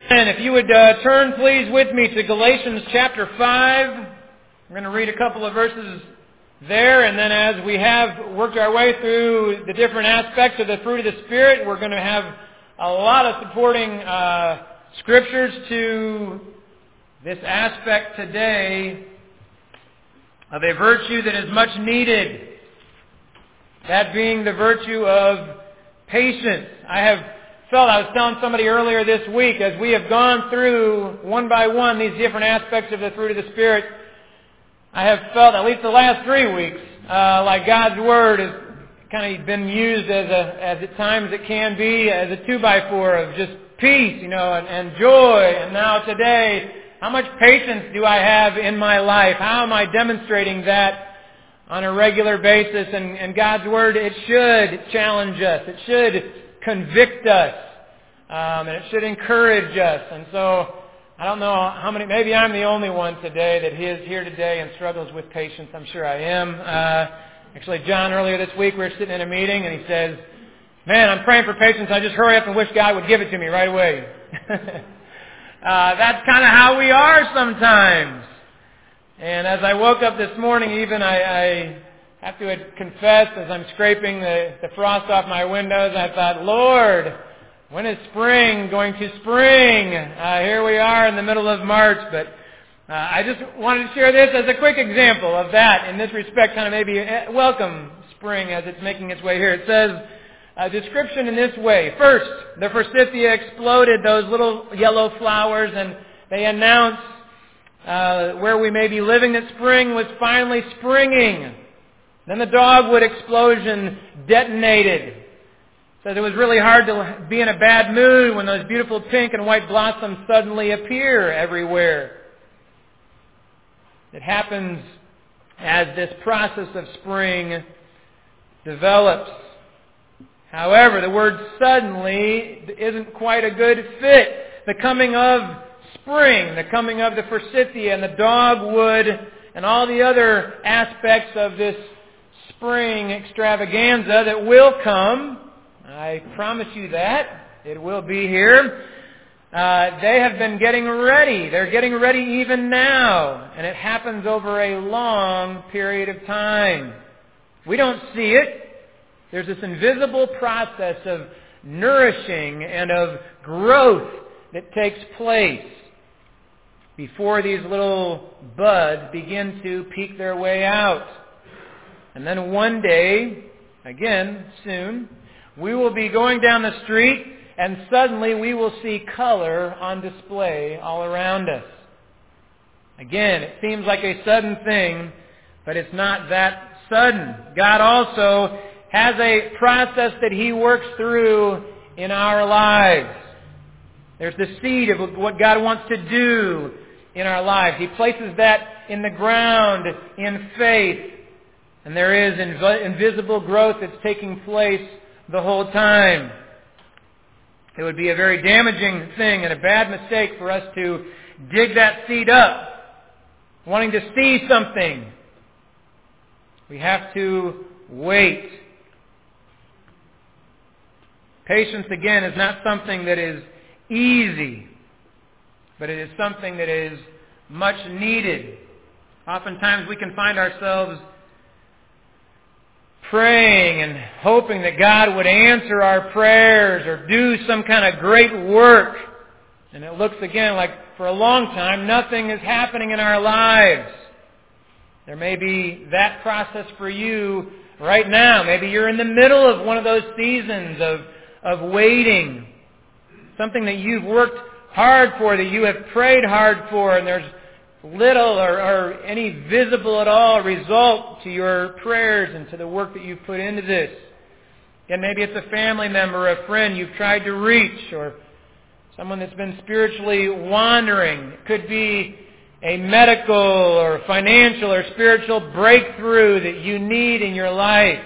And if you would turn, please, with me to Galatians chapter 5. We're going to read a couple of verses there, and then as we have worked our way through the different aspects of the fruit of the Spirit, we're going to have a lot of supporting scriptures to this aspect today of a virtue that is much needed, that being the virtue of patience. I was telling somebody earlier this week, as we have gone through one by one these different aspects of the fruit of the Spirit, I have felt, at least the last 3 weeks, like God's Word has kind of been used as at times it can be, as a 2x4 of just peace, and joy. And now today, how much patience do I have in my life? How am I demonstrating that on a regular basis? And God's Word, it should challenge us. It should convict us. And it should encourage us. And so, I don't know how many, maybe I'm the only one today that is here today and struggles with patience. I'm sure I am. Actually, John, earlier this week, we were sitting in a meeting and he says, "Man, I'm praying for patience. I just hurry up and wish God would give it to me right away." That's kind of how we are sometimes. And as I woke up this morning, even I have to confess, as I'm scraping the frost off my windows, I thought, Lord, when is spring going to spring? Here we are in the middle of March, but I just wanted to share this as a quick example of that. In this respect, kind of maybe welcome spring as it's making its way here. It says a description in this way. First, the forsythia exploded, those little yellow flowers, and they announce where we may be living that spring was finally springing. Then the dogwood explosion detonated. So it was really hard to be in a bad mood when those beautiful pink and white blossoms suddenly appear everywhere. It happens as this process of spring develops. However, the word suddenly isn't quite a good fit. The coming of spring, the coming of the forsythia and the dogwood and all the other aspects of this spring extravaganza that will come, I promise you that. It will be here. They have been getting ready. They're getting ready even now. And it happens over a long period of time. We don't see it. There's this invisible process of nourishing and of growth that takes place before these little buds begin to peek their way out. And then one day, again, soon, we will be going down the street and suddenly we will see color on display all around us. Again, it seems like a sudden thing, but it's not that sudden. God also has a process that He works through in our lives. There's the seed of what God wants to do in our lives. He places that in the ground in faith. And there is invisible growth that's taking place the whole time. It would be a very damaging thing and a bad mistake for us to dig that seed up, wanting to see something. We have to wait. Patience, again, is not something that is easy, but it is something that is much needed. Oftentimes we can find ourselves praying and hoping that God would answer our prayers or do some kind of great work. And it looks again like for a long time nothing is happening in our lives. There may be that process for you right now. Maybe you're in the middle of one of those seasons of waiting. Something that you've worked hard for, that you have prayed hard for, and there's little or any visible at all result to your prayers and to the work that you've put into this. And maybe it's a family member, a friend you've tried to reach, or someone that's been spiritually wandering. It could be a medical or financial or spiritual breakthrough that you need in your life.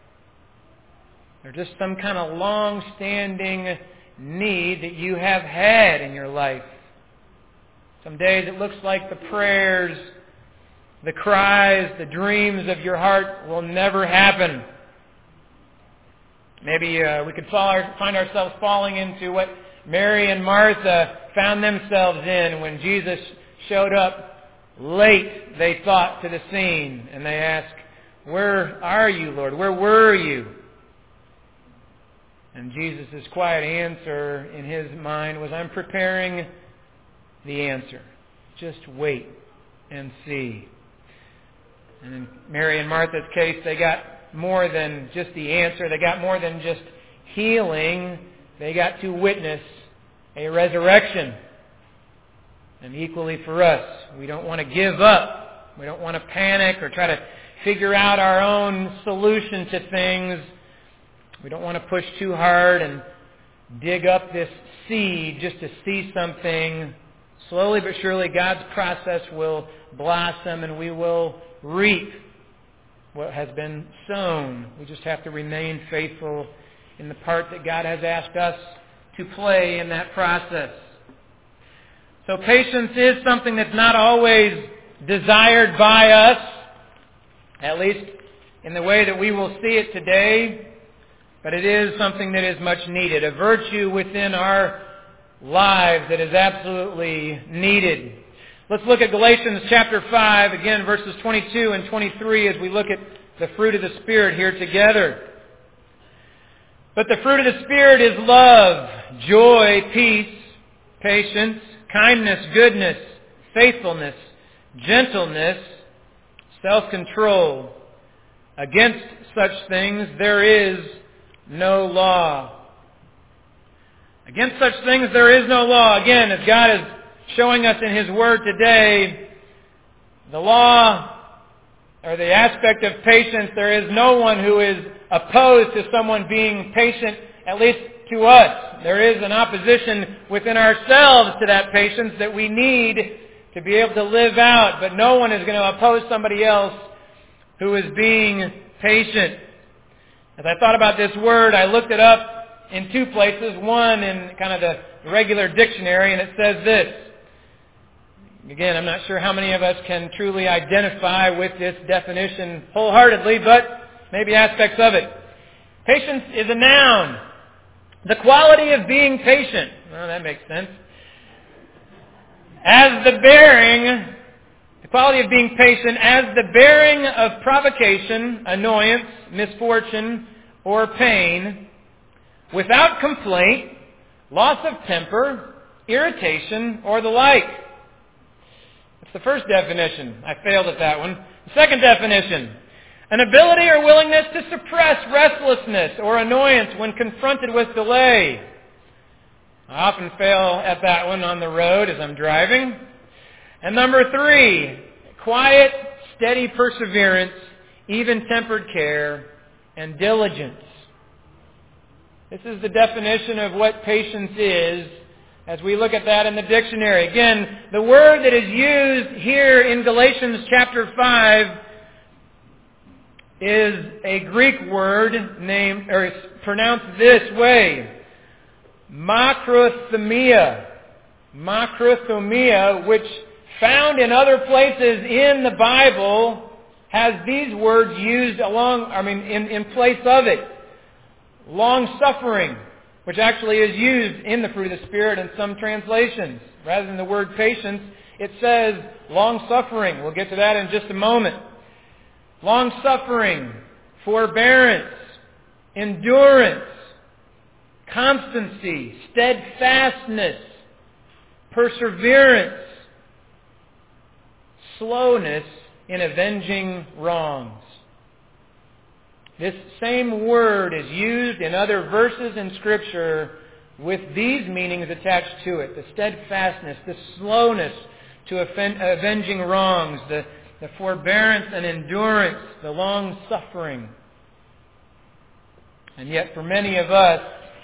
Or just some kind of long-standing need that you have had in your life. Some days it looks like the prayers, the cries, the dreams of your heart will never happen. Maybe we could find ourselves falling into what Mary and Martha found themselves in when Jesus showed up late, they thought, to the scene. And they asked, "Where are you, Lord? Where were you?" And Jesus' quiet answer in his mind was, "I'm preparing the answer. Just wait and see." And in Mary and Martha's case, they got more than just the answer. They got more than just healing. They got to witness a resurrection. And equally for us, we don't want to give up. We don't want to panic or try to figure out our own solution to things. We don't want to push too hard and dig up this seed just to see something. Slowly but surely, God's process will blossom and we will reap what has been sown. We just have to remain faithful in the part that God has asked us to play in that process. So patience is something that's not always desired by us, at least in the way that we will see it today, but it is something that is much needed, a virtue within our lives that is absolutely needed. Let's look at Galatians chapter 5, again, verses 22 and 23 as we look at the fruit of the Spirit here together. But the fruit of the Spirit is love, joy, peace, patience, kindness, goodness, faithfulness, gentleness, self-control. Against such things there is no law. Against such things there is no law. Again, as God is showing us in His Word today, the law, or the aspect of patience, there is no one who is opposed to someone being patient, at least to us. There is an opposition within ourselves to that patience that we need to be able to live out, but no one is going to oppose somebody else who is being patient. As I thought about this word, I looked it up in two places. One in kind of the regular dictionary, and it says this. Again, I'm not sure how many of us can truly identify with this definition wholeheartedly, but maybe aspects of it. Patience is a noun. The quality of being patient. Well, that makes sense. As the bearing, the quality of being patient as the bearing of provocation, annoyance, misfortune, or pain, without complaint, loss of temper, irritation, or the like. That's the first definition. I failed at that one. The second definition, an ability or willingness to suppress restlessness or annoyance when confronted with delay. I often fail at that one on the road as I'm driving. And number 3, quiet, steady perseverance, even-tempered care, and diligence. This is the definition of what patience is as we look at that in the dictionary. Again, the word that is used here in Galatians chapter 5 is a Greek word named, or it's pronounced this way, makrothumia. Makrothumia, which found in other places in the Bible, has these words used in place of it. Long-suffering, which actually is used in the fruit of the Spirit in some translations. Rather than the word patience, it says long-suffering. We'll get to that in just a moment. Long-suffering, forbearance, endurance, constancy, steadfastness, perseverance, slowness in avenging wrongs. This same word is used in other verses in Scripture with these meanings attached to it. The steadfastness, the slowness to avenging wrongs, the forbearance and endurance, the long-suffering. And yet for many of us,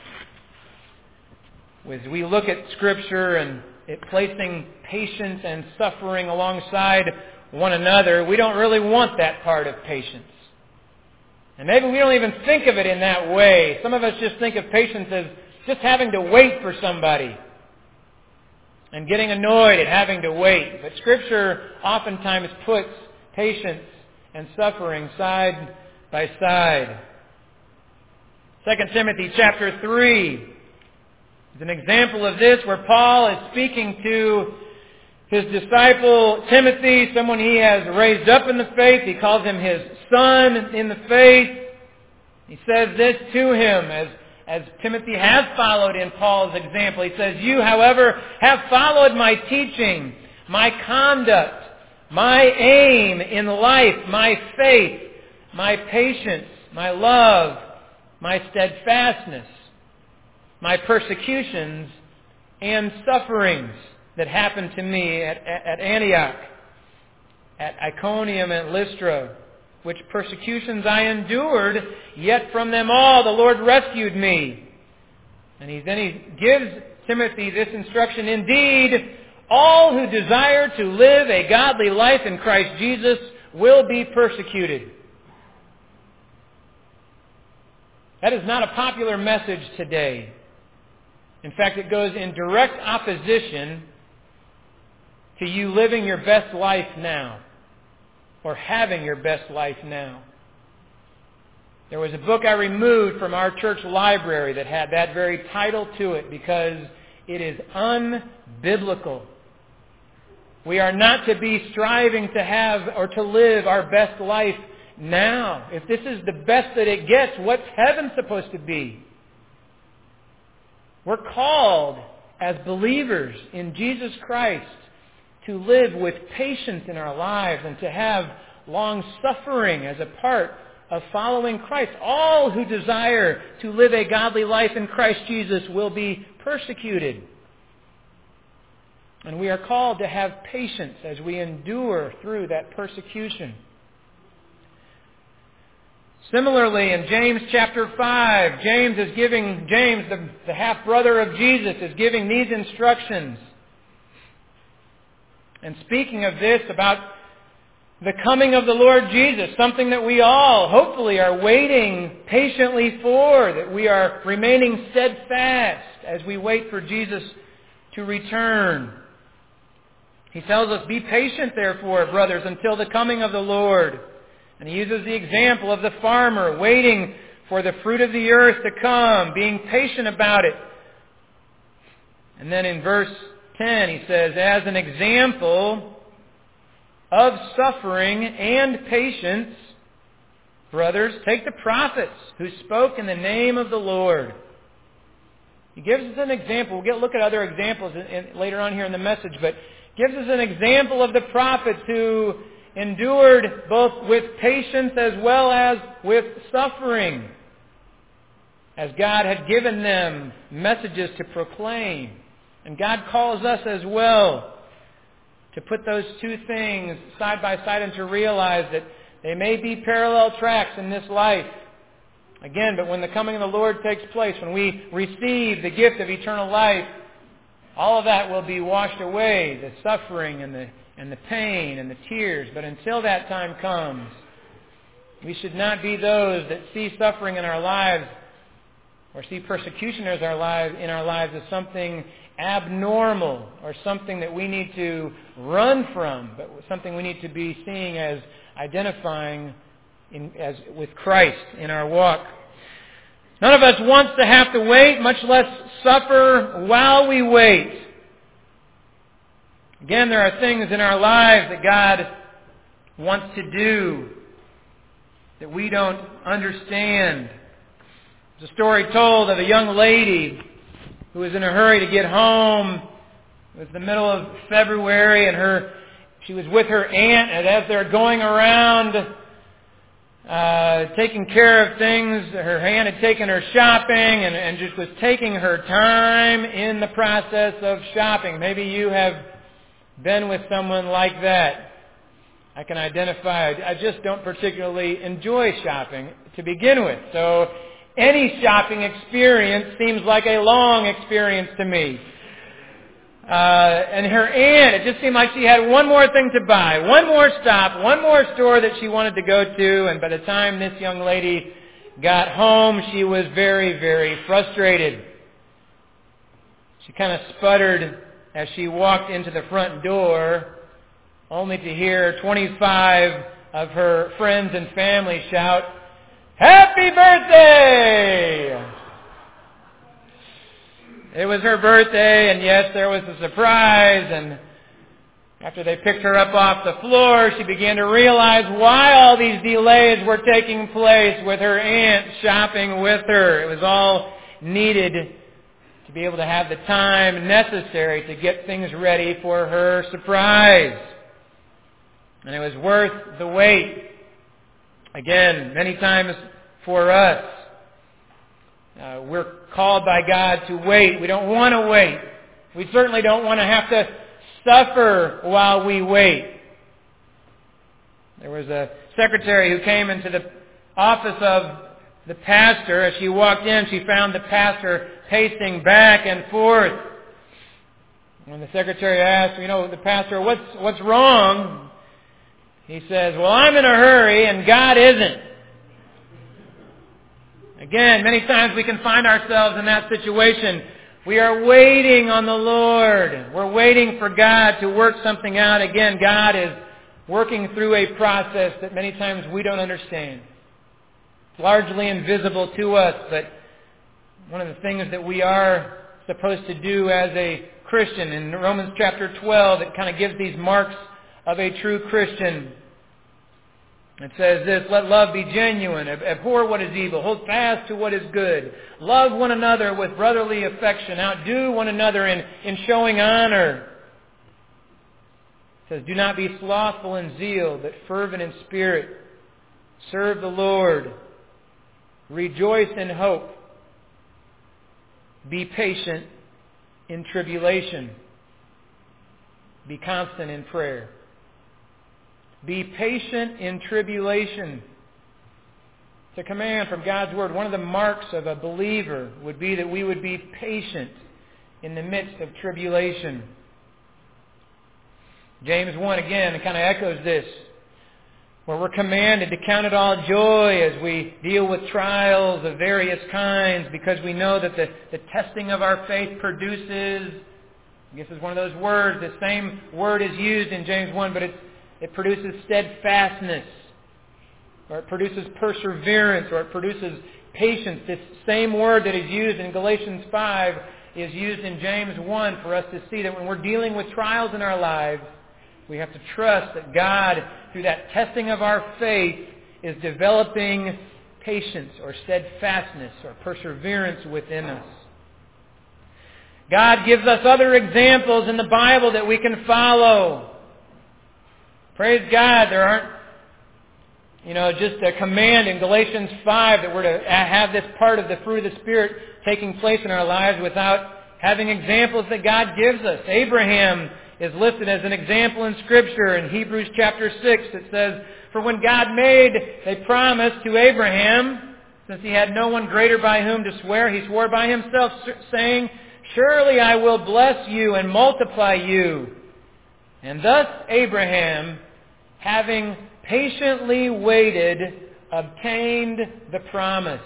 as we look at Scripture and it placing patience and suffering alongside one another, we don't really want that part of patience. And maybe we don't even think of it in that way. Some of us just think of patience as just having to wait for somebody and getting annoyed at having to wait. But Scripture oftentimes puts patience and suffering side by side. 2 Timothy chapter 3, There's an example of this where Paul is speaking to his disciple Timothy, someone he has raised up in the faith. He calls him his son in the faith. He says this to him as Timothy has followed in Paul's example. He says, "You, however, have followed my teaching, my conduct, my aim in life, my faith, my patience, my love, my steadfastness, my persecutions and sufferings that happened to me at Antioch, at Iconium and Lystra, which persecutions I endured, yet from them all the Lord rescued me." And then he gives Timothy this instruction, "Indeed, all who desire to live a godly life in Christ Jesus will be persecuted." That is not a popular message today. In fact, it goes in direct opposition to you living your best life now, or having your best life now. There was a book I removed from our church library that had that very title to it because it is unbiblical. We are not to be striving to have or to live our best life now. If this is the best that it gets, what's heaven supposed to be? We're called as believers in Jesus Christ to live with patience in our lives and to have long suffering as a part of following Christ. All who desire to live a godly life in Christ Jesus will be persecuted. And we are called to have patience as we endure through that persecution. Similarly, in James chapter 5, James, the half-brother of Jesus, is giving these instructions. And speaking of this, about the coming of the Lord Jesus, something that we all hopefully are waiting patiently for, that we are remaining steadfast as we wait for Jesus to return. He tells us, "Be patient, therefore, brothers, until the coming of the Lord." And he uses the example of the farmer waiting for the fruit of the earth to come, being patient about it. And then in verse 10 he says, "As an example of suffering and patience, brothers, take the prophets who spoke in the name of the Lord." He gives us an example. We'll look at other examples later on here in the message, but gives us an example of the prophets who endured both with patience as well as with suffering, as God had given them messages to proclaim. And God calls us as well to put those two things side by side and to realize that they may be parallel tracks in this life. Again, but when the coming of the Lord takes place, when we receive the gift of eternal life, all of that will be washed away, the suffering and the pain and the tears. But until that time comes, we should not be those that see suffering in our lives or see persecution in our lives as something abnormal or something that we need to run from, but something we need to be seeing as identifying as with Christ in our walk. None of us wants to have to wait, much less suffer while we wait. Again, there are things in our lives that God wants to do that we don't understand. There's a story told of a young lady who was in a hurry to get home. It was the middle of February, and she was with her aunt, and as they're going around taking care of things, her aunt had taken her shopping and just was taking her time in the process of shopping. Maybe you have been with someone like that. I can identify. I just don't particularly enjoy shopping to begin with. So any shopping experience seems like a long experience to me. And her aunt, it just seemed like she had one more thing to buy, one more stop, one more store that she wanted to go to. And by the time this young lady got home, she was very, very frustrated. She kind of sputtered as she walked into the front door, only to hear 25 of her friends and family shout, "Happy birthday!" It was her birthday, and yes, there was a surprise, and after they picked her up off the floor, she began to realize why all these delays were taking place with her aunt shopping with her. It was all needed to be able to have the time necessary to get things ready for her surprise. And it was worth the wait. Again, many times for us, we're called by God to wait. We don't want to wait. We certainly don't want to have to suffer while we wait. There was a secretary who came into the office of the pastor. As she walked in, she found the pastor pacing back and forth. When the secretary asked, the pastor, what's wrong? He says, well, I'm in a hurry and God isn't. Again, many times we can find ourselves in that situation. We are waiting on the Lord. We're waiting for God to work something out. Again, God is working through a process that many times we don't understand. It's largely invisible to us, but one of the things that we are supposed to do as a Christian, in Romans chapter 12, it kind of gives these marks of a true Christian. It says this, let love be genuine, abhor what is evil, hold fast to what is good, love one another with brotherly affection, outdo one another in showing honor. It says, do not be slothful in zeal, but fervent in spirit. Serve the Lord. Rejoice in hope. Be patient in tribulation. Be constant in prayer. Be patient in tribulation. It's a command from God's Word. One of the marks of a believer would be that we would be patient in the midst of tribulation. James 1 again kind of echoes this, where we're commanded to count it all joy as we deal with trials of various kinds, because we know that the testing of our faith produces, I guess it's one of those words, the same word is used in James 1, but it produces steadfastness, or it produces perseverance, or it produces patience. This same word that is used in Galatians 5 is used in James 1 for us to see that when we're dealing with trials in our lives, we have to trust that God, through that testing of our faith, is developing patience or steadfastness or perseverance within us. God gives us other examples in the Bible that we can follow. Praise God, there aren't, just a command in Galatians 5 that we're to have this part of the fruit of the Spirit taking place in our lives without having examples that God gives us. Abraham is listed as an example in Scripture. In Hebrews chapter 6, it says, for when God made a promise to Abraham, since he had no one greater by whom to swear, he swore by himself, saying, surely I will bless you and multiply you. And thus Abraham, having patiently waited, obtained the promise.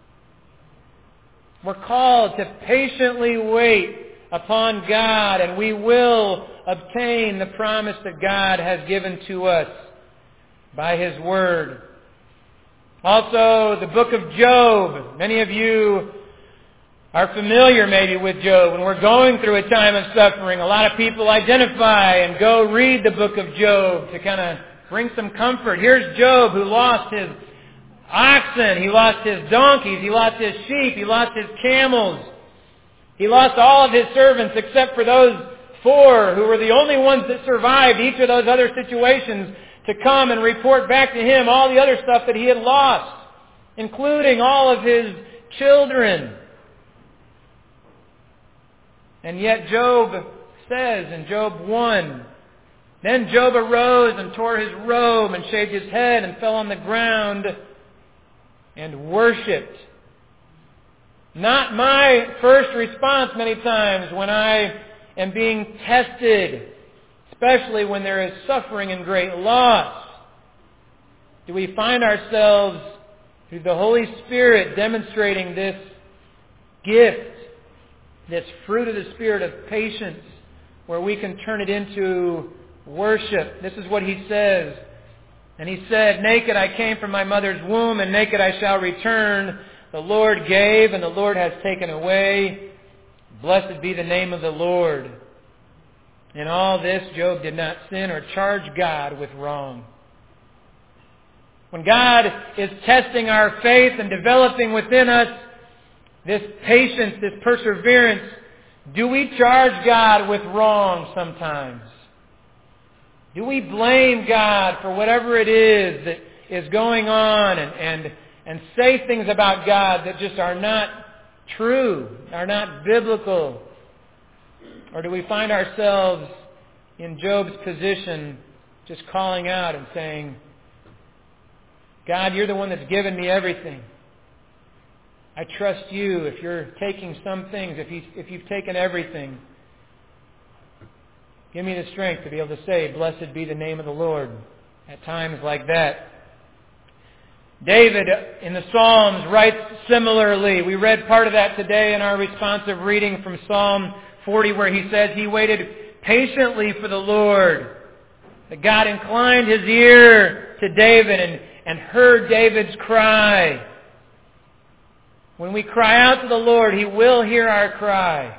We're called to patiently wait upon God, and we will obtain the promise that God has given to us by His Word. Also, the book of Job. Many of you are familiar maybe with Job. When we're going through a time of suffering, a lot of people identify and go read the book of Job to kind of bring some comfort. Here's Job who lost his oxen, he lost his donkeys, he lost his sheep, he lost his camels. He lost all of his servants except for those 4 who were the only ones that survived each of those other situations to come and report back to him all the other stuff that he had lost, including all of his children. And yet Job says in Job 1, then Job arose and tore his robe and shaved his head and fell on the ground and worshipped. Not my first response many times when I am being tested, especially when there is suffering and great loss. Do we find ourselves, through the Holy Spirit, demonstrating this gift, this fruit of the Spirit of patience, where we can turn it into worship? This is what he says. And he said, naked I came from my mother's womb, and naked I shall return. The Lord gave, and the Lord has taken away. Blessed be the name of the Lord. In all this, Job did not sin or charge God with wrong. When God is testing our faith and developing within us this patience, this perseverance, do we charge God with wrong sometimes? Do we blame God for whatever it is that is going on and say things about God that just are not true, are not biblical? Or do we find ourselves in Job's position just calling out and saying, God, you're the one that's given me everything. I trust you. If you're taking some things, if you've taken everything, give me the strength to be able to say, blessed be the name of the Lord at times like that. David in the Psalms writes similarly. We read part of that today in our responsive reading from Psalm 40 where he says he waited patiently for the Lord. That God inclined His ear to David and heard David's cry. When we cry out to the Lord, He will hear our cry.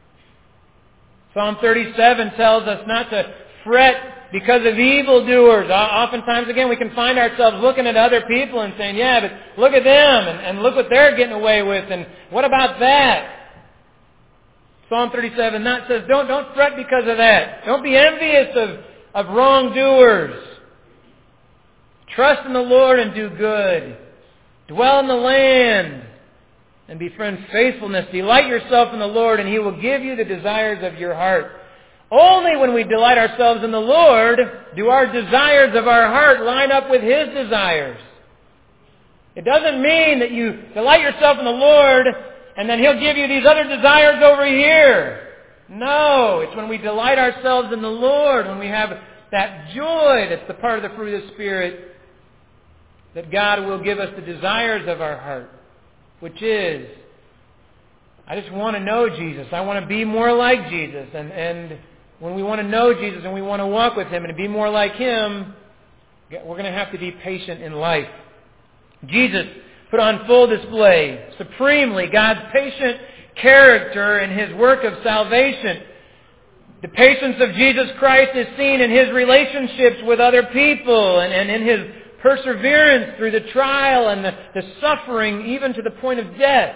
Psalm 37 tells us not to fret because of evildoers. Oftentimes, again, we can find ourselves looking at other people and saying, yeah, but look at them and look what they're getting away with, and what about that? Psalm 37 says, don't fret because of that. Don't be envious of wrongdoers. Trust in the Lord and do good. Dwell in the land and befriend faithfulness. Delight yourself in the Lord, and He will give you the desires of your heart. Only when we delight ourselves in the Lord do our desires of our heart line up with His desires. It doesn't mean that you delight yourself in the Lord and then He'll give you these other desires over here. No, it's when we delight ourselves in the Lord, when we have that joy that's the part of the fruit of the Spirit, that God will give us the desires of our heart, which is, I just want to know Jesus. I want to be more like Jesus. And when we want to know Jesus and we want to walk with Him and to be more like Him, we're going to have to be patient in life. Jesus put on full display, supremely, God's patient character in His work of salvation. The patience of Jesus Christ is seen in His relationships with other people and in His perseverance through the trial and the suffering, even to the point of death.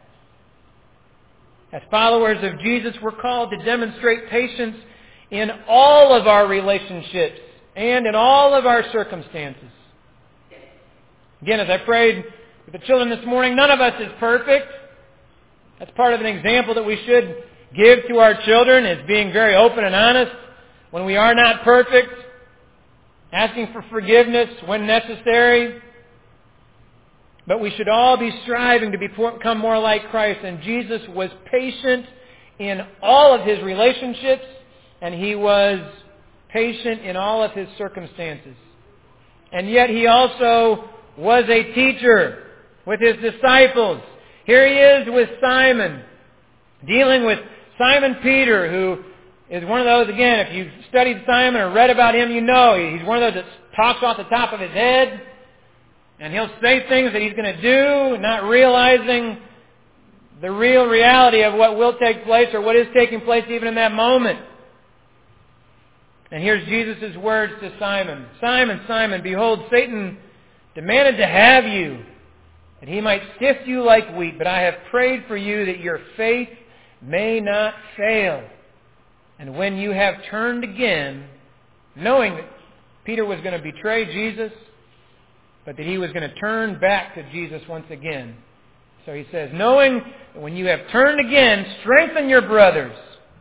As followers of Jesus, we're called to demonstrate patience in all of our relationships and in all of our circumstances. Again, as I prayed with the children this morning, none of us is perfect. That's part of an example that we should give to our children, is being very open and honest when we are not perfect, asking for forgiveness when necessary. But we should all be striving to become more like Christ. And Jesus was patient in all of His relationships, and He was patient in all of His circumstances. And yet He also was a teacher with His disciples. Here He is with Simon, dealing with Simon Peter, who is one of those, again, if you've studied Simon or read about him, you know he's one of those that talks off the top of his head. And he'll say things that he's going to do, not realizing the real reality of what will take place or what is taking place even in that moment. And here's Jesus' words to Simon. Simon, Simon, behold, Satan demanded to have you, that he might sift you like wheat. But I have prayed for you that your faith may not fail. And when you have turned again, knowing that Peter was going to betray Jesus, but that he was going to turn back to Jesus once again. So he says, knowing that when you have turned again, strengthen your brothers.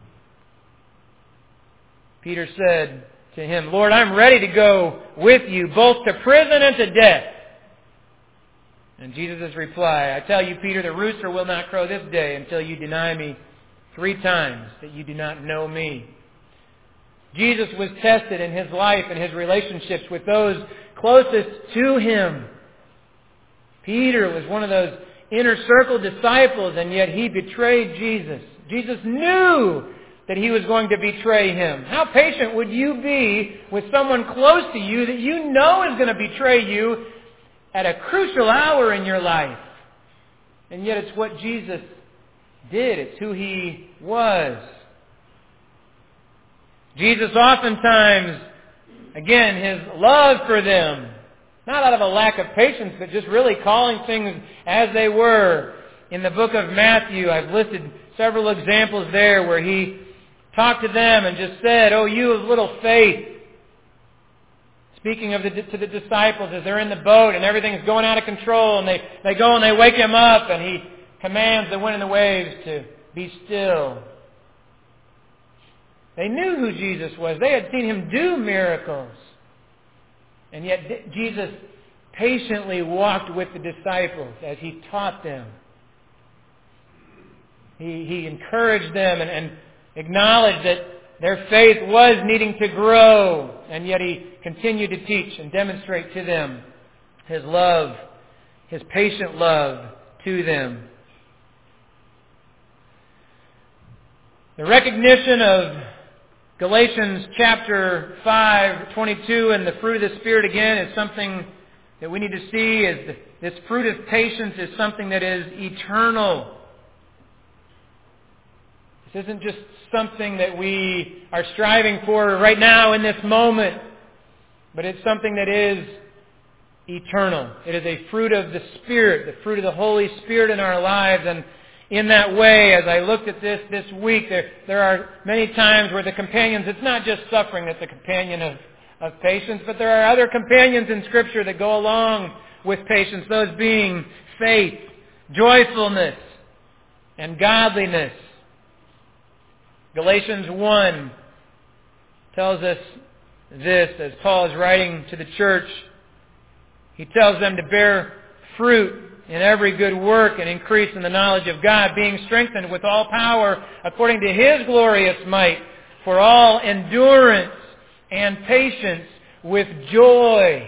Peter said to him, Lord, I'm ready to go with you, both to prison and to death. And Jesus' reply, I tell you, Peter, the rooster will not crow this day until you deny me 3 times that you do not know me. Jesus was tested in His life and His relationships with those closest to Him. Peter was one of those inner circle disciples, and yet he betrayed Jesus. Jesus knew that he was going to betray Him. How patient would you be with someone close to you that you know is going to betray you at a crucial hour in your life? And yet it's what Jesus did. It's who He was. Jesus oftentimes, again, His love for them, not out of a lack of patience, but just really calling things as they were. In the book of Matthew, I've listed several examples there where He talked to them and just said, "Oh, you of little faith." Speaking to the disciples as they're in the boat and everything's going out of control, and they go and they wake Him up, and He commands the wind and the waves to be still. They knew who Jesus was. They had seen Him do miracles. And yet Jesus patiently walked with the disciples as He taught them. He encouraged them and acknowledged that their faith was needing to grow, and yet He continued to teach and demonstrate to them His love, His patient love to them. The recognition of Galatians chapter 5:22 and the fruit of the Spirit again is something that we need to see. Is this fruit of patience is something that is eternal. This isn't just something that we are striving for right now in this moment, but it's something that is eternal. It is a fruit of the Spirit, the fruit of the Holy Spirit in our lives. And in that way, as I looked at this week, there are many times where the companions, it's not just suffering that's a companion of patience, but there are other companions in Scripture that go along with patience, those being faith, joyfulness, and godliness. Galatians 1 tells us this, as Paul is writing to the church. He tells them to bear fruit in every good work and increase in the knowledge of God, being strengthened with all power according to His glorious might, for all endurance and patience with joy.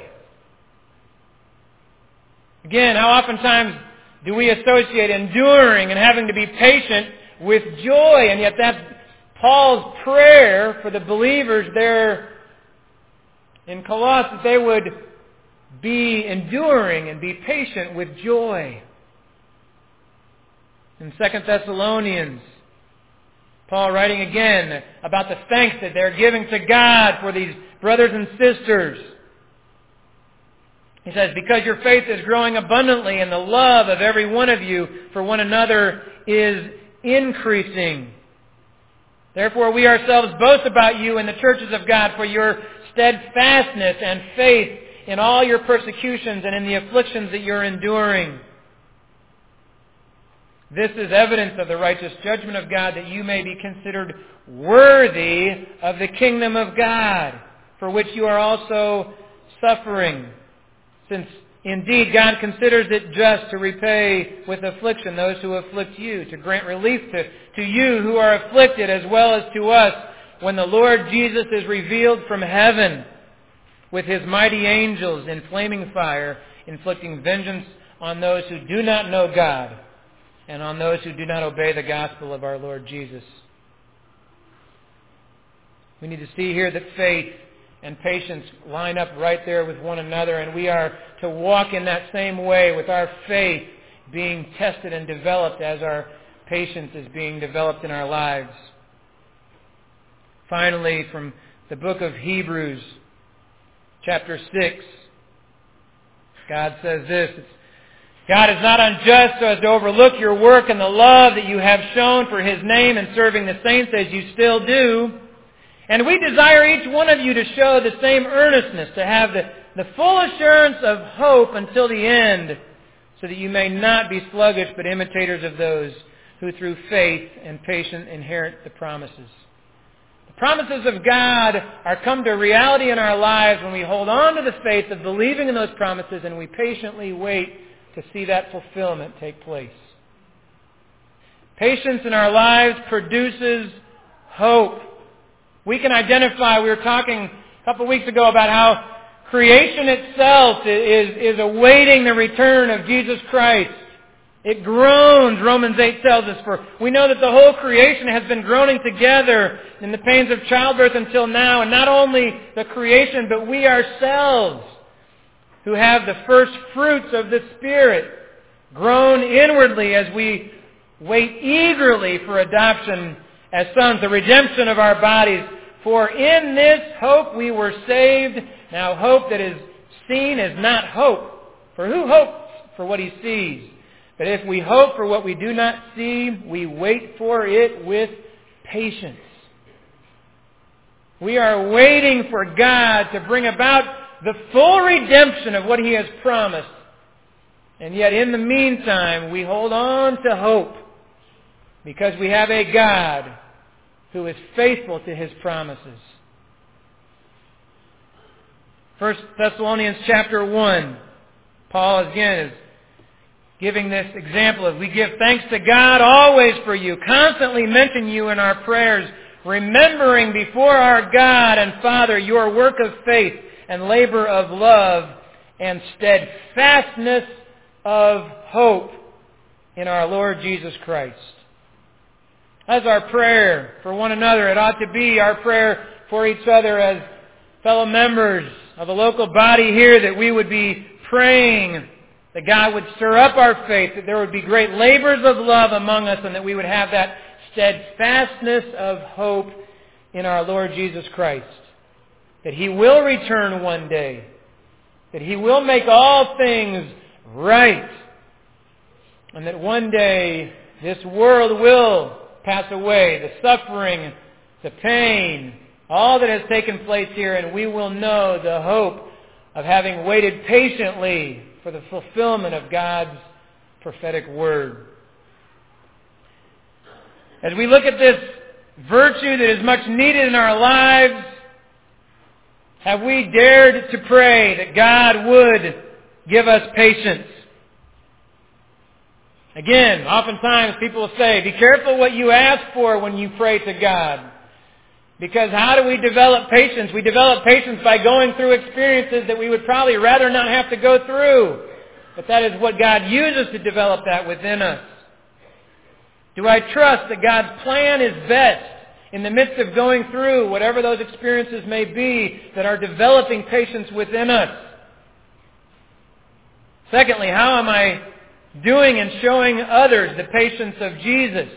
Again, how oftentimes do we associate enduring and having to be patient with joy? And yet that's Paul's prayer for the believers there in Colossae, that they would be enduring and be patient with joy. In 2 Thessalonians, Paul writing again about the thanks that they're giving to God for these brothers and sisters. He says, because your faith is growing abundantly and the love of every one of you for one another is increasing. Therefore we ourselves boast about you in the churches of God for your steadfastness and faith in all your persecutions and in the afflictions that you're enduring. This is evidence of the righteous judgment of God, that you may be considered worthy of the kingdom of God, for which you are also suffering. Since indeed God considers it just to repay with affliction those who afflict you, to grant relief to you who are afflicted as well as to us, when the Lord Jesus is revealed from heaven with His mighty angels in flaming fire, inflicting vengeance on those who do not know God and on those who do not obey the gospel of our Lord Jesus. We need to see here that faith and patience line up right there with one another, and we are to walk in that same way, with our faith being tested and developed as our patience is being developed in our lives. Finally, from the book of Hebrews, chapter 6, God says this: God is not unjust so as to overlook your work and the love that you have shown for His name in serving the saints as you still do. And we desire each one of you to show the same earnestness, to have the full assurance of hope until the end, so that you may not be sluggish but imitators of those who through faith and patience inherit the promises. The promises of God are come to reality in our lives when we hold on to the faith of believing in those promises and we patiently wait to see that fulfillment take place. Patience in our lives produces hope. We can identify, we were talking a couple of weeks ago about how creation itself is awaiting the return of Jesus Christ. It groans, Romans 8 tells us, for we know that the whole creation has been groaning together in the pains of childbirth until now. And not only the creation, but we ourselves, who have the first fruits of the Spirit, groan inwardly as we wait eagerly for adoption as sons, the redemption of our bodies. For in this hope we were saved. Now hope that is seen is not hope. For who hopes for what he sees? But if we hope for what we do not see, we wait for it with patience. We are waiting for God to bring about the full redemption of what he has promised. And yet in the meantime, we hold on to hope because we have a God who is faithful to his promises. 1 Thessalonians chapter 1, Paul again is giving this example of we give thanks to God always for you, constantly mention you in our prayers, remembering before our God and Father your work of faith and labor of love and steadfastness of hope in our Lord Jesus Christ. That's our prayer for one another. It ought to be our prayer for each other as fellow members of a local body here, that we would be praying that God would stir up our faith, that there would be great labors of love among us, and that we would have that steadfastness of hope in our Lord Jesus Christ. That he will return one day. That he will make all things right. And that one day this world will pass away. The suffering, the pain, all that has taken place here, and we will know the hope of having waited patiently for the fulfillment of God's prophetic word. As we look at this virtue that is much needed in our lives, have we dared to pray that God would give us patience? Again, oftentimes people will say, be careful what you ask for when you pray to God. Because how do we develop patience? We develop patience by going through experiences that we would probably rather not have to go through. But that is what God uses to develop that within us. Do I trust that God's plan is best in the midst of going through whatever those experiences may be that are developing patience within us? Secondly, how am I doing in showing others the patience of Jesus?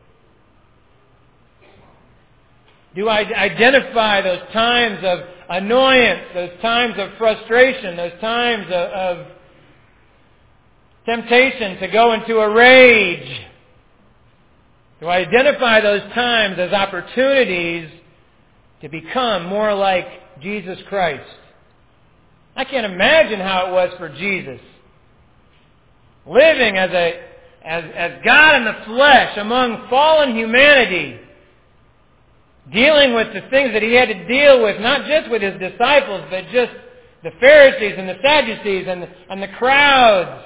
Do I identify those times of annoyance, those times of frustration, those times of temptation to go into a rage? Do I identify those times as opportunities to become more like Jesus Christ? I can't imagine how it was for Jesus. Living as God in the flesh among fallen humanity, dealing with the things that he had to deal with, not just with his disciples, but just the Pharisees and the Sadducees and the crowds.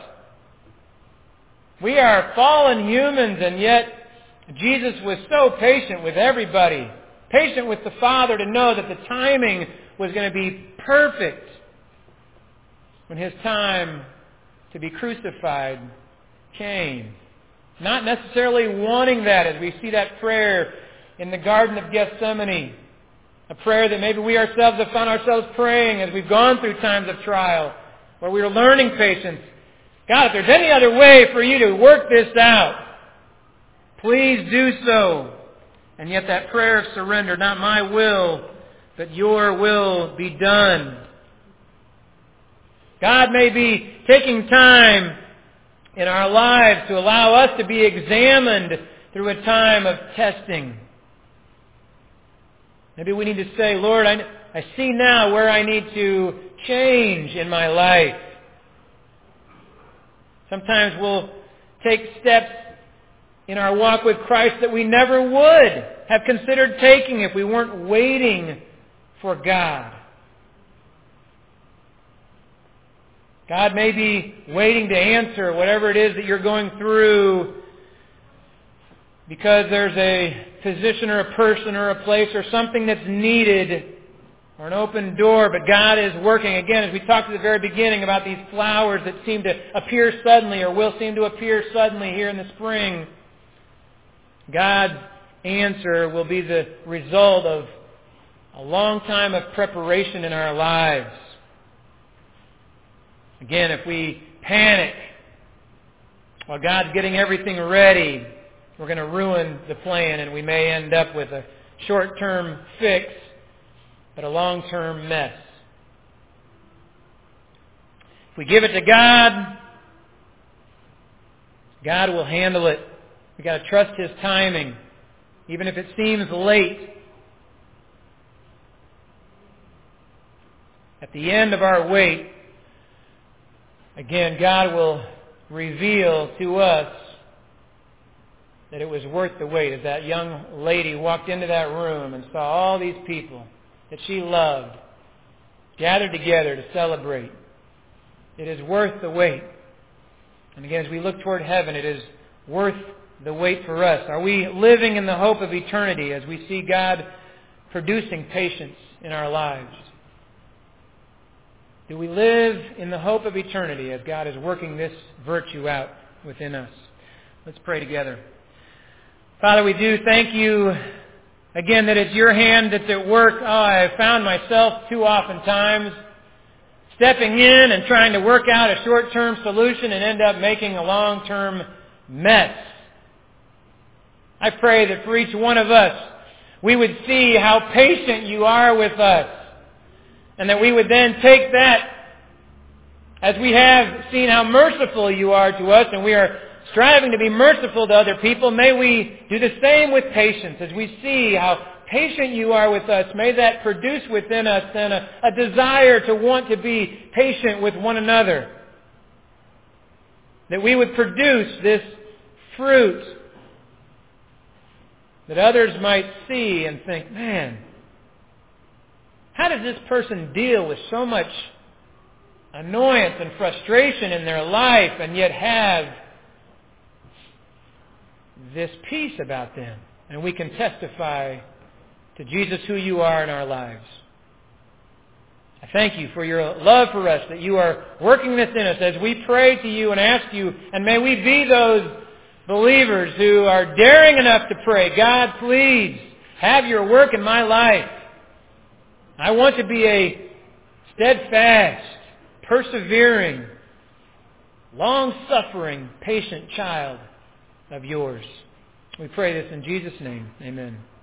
We are fallen humans, and yet Jesus was so patient with everybody, patient with the Father to know that the timing was going to be perfect when his time to be crucified came. Not necessarily wanting that, as we see that prayer in the Garden of Gethsemane. A prayer that maybe we ourselves have found ourselves praying as we've gone through times of trial, where we are learning patience. God, if there's any other way for you to work this out, please do so. And yet that prayer of surrender, not my will, but your will be done. God may be taking time in our lives to allow us to be examined through a time of testing. Maybe we need to say, Lord, I see now where I need to change in my life. Sometimes we'll take steps in our walk with Christ that we never would have considered taking if we weren't waiting for God. God may be waiting to answer whatever it is that you're going through because there's a position or a person or a place or something that's needed or an open door, but God is working. Again, as we talked at the very beginning about these flowers that seem to appear suddenly or will seem to appear suddenly here in the spring, God's answer will be the result of a long time of preparation in our lives. Again, if we panic while God's getting everything ready, we're going to ruin the plan, and we may end up with a short-term fix, but a long-term mess. If we give it to God, God will handle it. We've got to trust His timing, even if it seems late. At the end of our wait, again, God will reveal to us that it was worth the wait. As that young lady walked into that room and saw all these people that she loved gathered together to celebrate, it is worth the wait. And again, as we look toward heaven, it is worth the wait for us. Are we living in the hope of eternity as we see God producing patience in our lives? Do we live in the hope of eternity as God is working this virtue out within us? Let's pray together. Father, we do thank You again that it's Your hand that's at work. Oh, I have found myself too often times stepping in and trying to work out a short-term solution and end up making a long-term mess. I pray that for each one of us, we would see how patient You are with us, and that we would then take that, as we have seen how merciful You are to us, and we are striving to be merciful to other people. May we do the same with patience. As we see how patient You are with us, may that produce within us then a desire to want to be patient with one another. That we would produce this fruit that others might see and think, man, how does this person deal with so much annoyance and frustration in their life and yet have this peace about them? And we can testify to Jesus, who You are in our lives. I thank You for Your love for us, that You are working this in us as we pray to You and ask You, and may we be those believers who are daring enough to pray, God, please have Your work in my life. I want to be a steadfast, persevering, long-suffering, patient child of Yours. We pray this in Jesus' name. Amen.